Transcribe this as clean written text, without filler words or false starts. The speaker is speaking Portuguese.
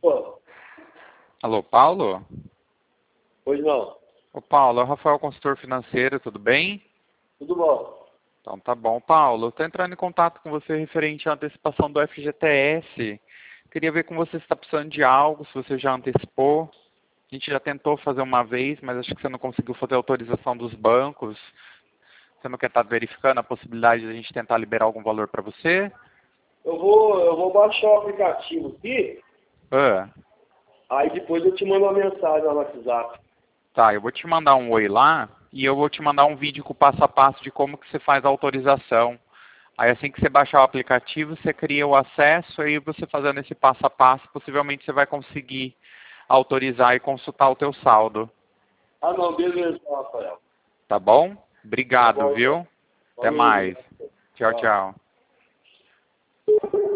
Pô, Alô, Paulo? pois não. Ô, Paulo, é o Rafael, consultor financeiro, tudo bem? Tudo bom. Então tá bom. Paulo, eu tô entrando em contato com você referente à antecipação do FGTS. Queria ver com você se está precisando de algo, se você já antecipou. A gente já tentou fazer uma vez, mas acho que você não conseguiu fazer a autorização dos bancos. Você não quer estar verificando a possibilidade de a gente tentar liberar algum valor para você? Eu vou baixar o aplicativo aqui, Ah, aí depois eu te mando uma mensagem lá no WhatsApp. tá, eu vou te mandar um oi lá e eu vou te mandar um vídeo com o passo a passo de como que você faz a autorização. Aí assim que você baixar o aplicativo, você cria o acesso, aí você fazendo esse passo a passo, possivelmente você vai conseguir autorizar e consultar o teu saldo. Ah, não, beleza, Rafael. Tá bom? Tá Obrigado, bom, então. viu? Até Falou, mais. obrigado. Tchau, Tchau. tchau.